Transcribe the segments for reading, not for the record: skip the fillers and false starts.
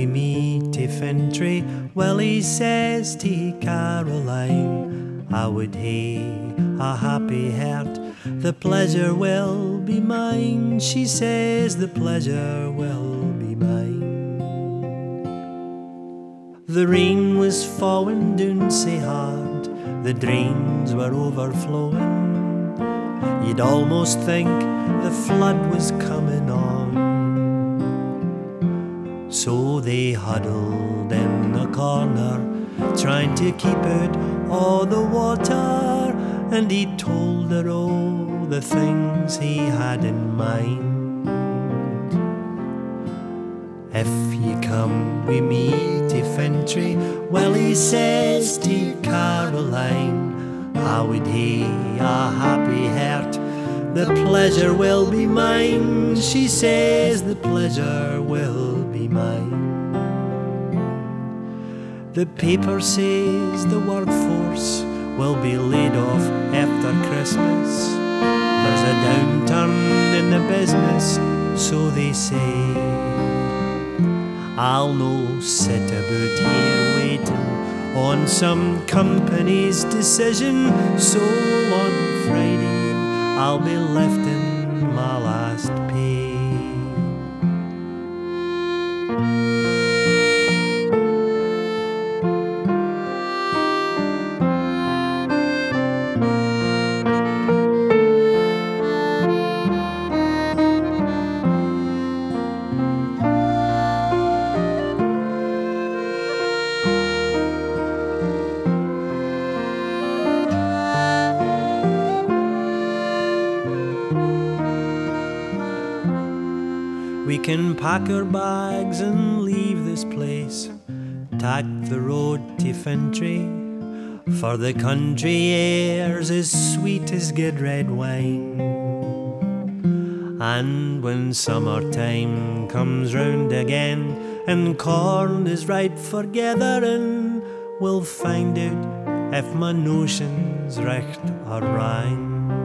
we meet to Fintry, well, he says to Caroline, I would hae a happy heart, the pleasure will be mine. She says the pleasure will be mine. The rain was falling down sae hard, the drains were overflowing. You'd almost think the flood was coming on. So they huddled in a corner, trying to keep out all the water, and he told her all the things he had in mind. If you come with me to Fintry, well, he says to Caroline, I would hae a happy heart, the pleasure will be mine. She says the pleasure will be mine. The paper says the workforce will be laid off after Christmas. There's a downturn in the business, so they say. I'll no sit about here waiting on some company's decision. So on Friday I'll be lifting my last pay. We can pack our bags and leave this place, tack the road to Fintry, for the country air's as sweet as good red wine. And when summertime comes round again and corn is ripe for gathering, we'll find out if my notion's recht or wrong.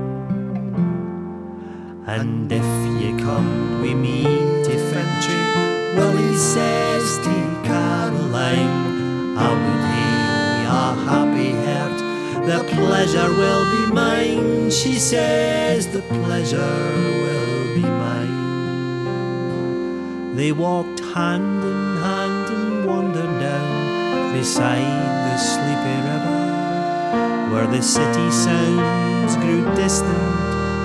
And if you come with me to Fintry, well, he says to Caroline, I would hae a happy heart, the pleasure will be mine. She says the pleasure will be mine. They walked hand in hand and wandered down beside the sleepy river, where the city sounds grew distant.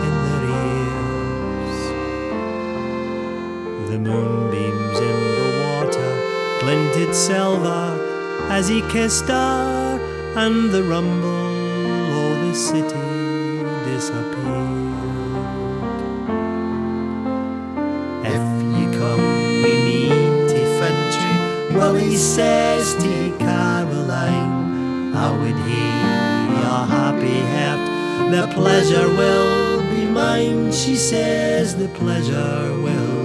The moonbeams in the water glinted silver as he kissed her, and the rumble of the city disappeared. If you come with me to Fintry, well, he says to Caroline, I would hae a happy heart, the pleasure will be mine. She says the pleasure will